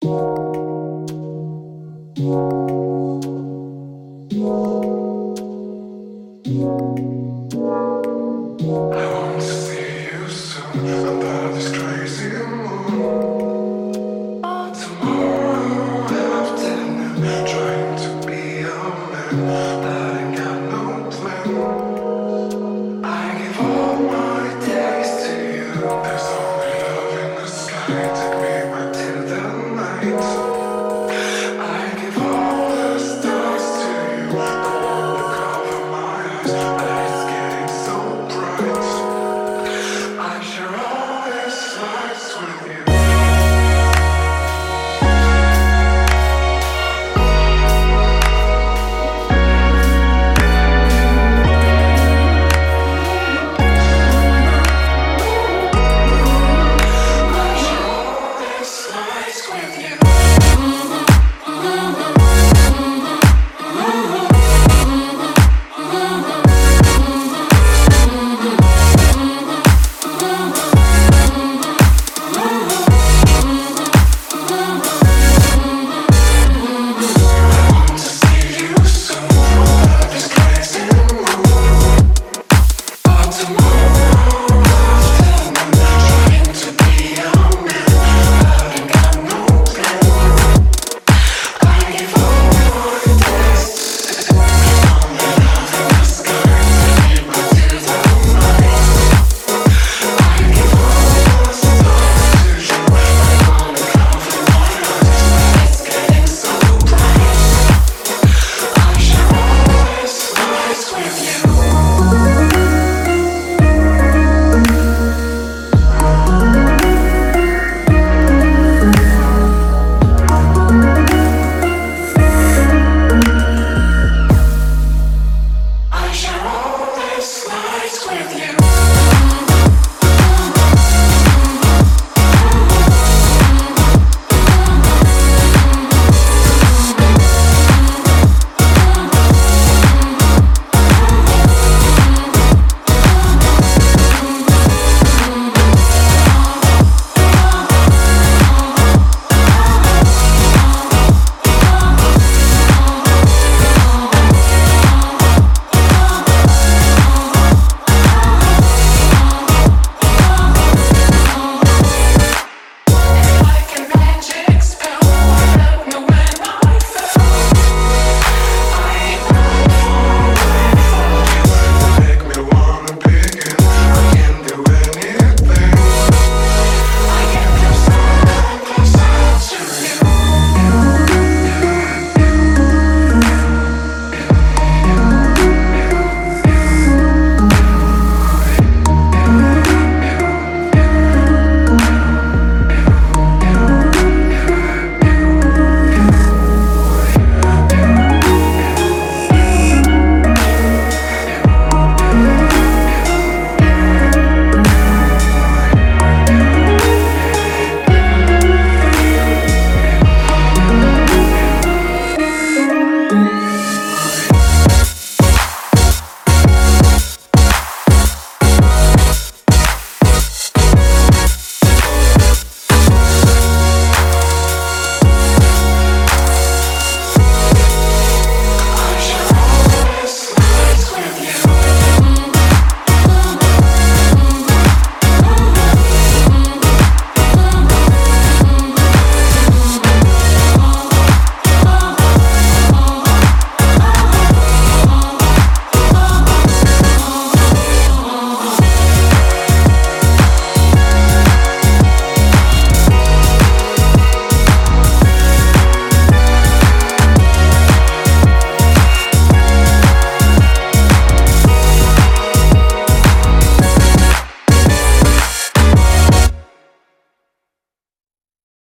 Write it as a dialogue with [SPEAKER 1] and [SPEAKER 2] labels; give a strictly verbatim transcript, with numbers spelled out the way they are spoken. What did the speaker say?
[SPEAKER 1] want to see you soon under this crazy moon. Tomorrow afternoon, trying to be a man, but ain't got no plan. I give all my days to you. There's only love in the sky. Take me back till the night. I give all the stars to you. Don't wanna cover my eyes, but it's getting so bright. I share all these lights with you. I share all these lights with you.